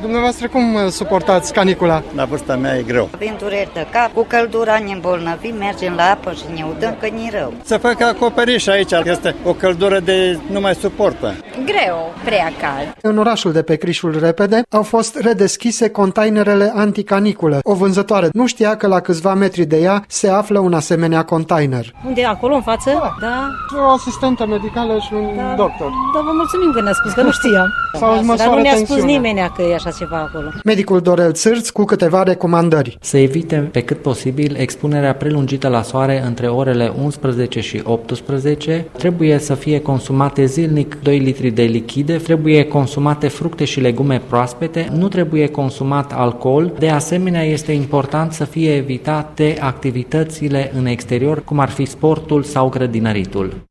Dumneavoastră cum suportați canicula? La vârsta mea e greu. Avem dureri de cap, cu căldura ne îmbolnăvim, mergem la apă și ne udăm că ni rău. Să facă acoperiș aici, este o căldură de nu mai suportă. Greu, prea cald. În orașul de pe Crișul Repede au fost redeschise containerele anticaniculă. O vânzătoare nu știa că la câțiva metri de ea se află un asemenea container. Unde? Acolo, în față? Da. O asistentă medicală și un doctor. Da, vă mulțumim că ne-a spus, că nu știam. Dar nu ne-a spus nimeni că e așa ceva acolo. Medicul Dorel Țârț cu câteva recomandări. Să evite pe cât posibil expunerea prelungită la soare între orele 11 și 18. Trebuie să fie consumate zilnic 2 litri de lichide, trebuie consumate fructe și legume proaspete, nu trebuie consumat alcool. De asemenea, este important să fie evitate activitățile în exterior, cum ar fi sportul sau grădinăritul.